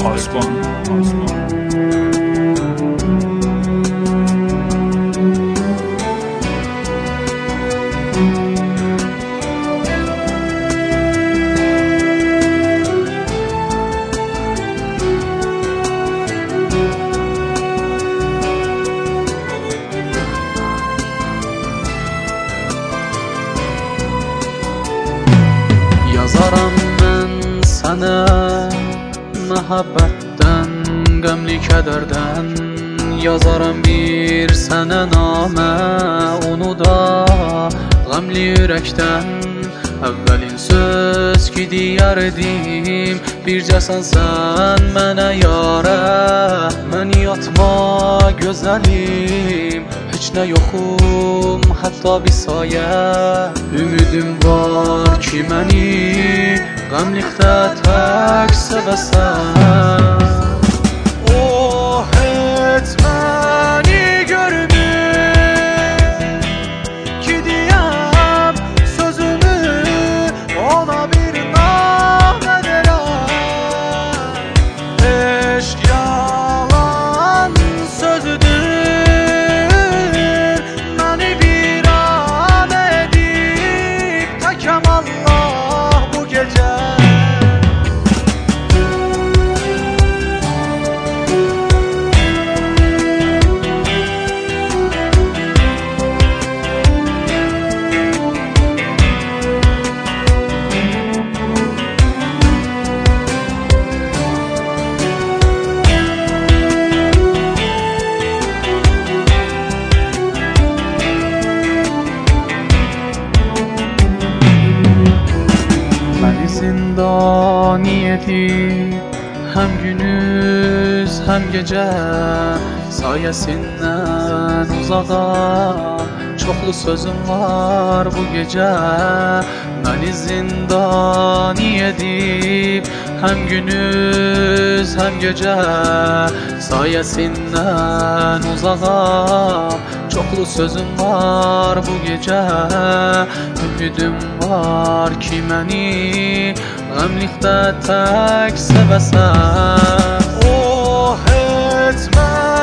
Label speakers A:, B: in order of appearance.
A: Yazaram mən sənə məhəbbətdən, qəmli kədərdən. Yazaram bir sənə namə, onu da qəmli ürəkdən. Əvvəlin söz ki deyərdim, bircəsən sən mənə yarə. Mən yatma gözəlim, heç nə yoxum, hətta bir sayə. Ümidim var ki məni qəmlikdə tək sevəsən. O heç məni görmür ki deyəm sözümü, ona bir namə verəm. Eşq yalan sözüdür, məni viran edib təkəm Allah bu gecə. Məni zindani edib həm günüz həm gecə, sayəsindən uzağa çoxlu sözüm var bu gecə. Məni zindani edib həm günüz həm gecə, sayəsindən uzağa çoxlu sözüm var bu gecə. Ümidim var ki məni qəmlikdə tək sevəsən. O heç mən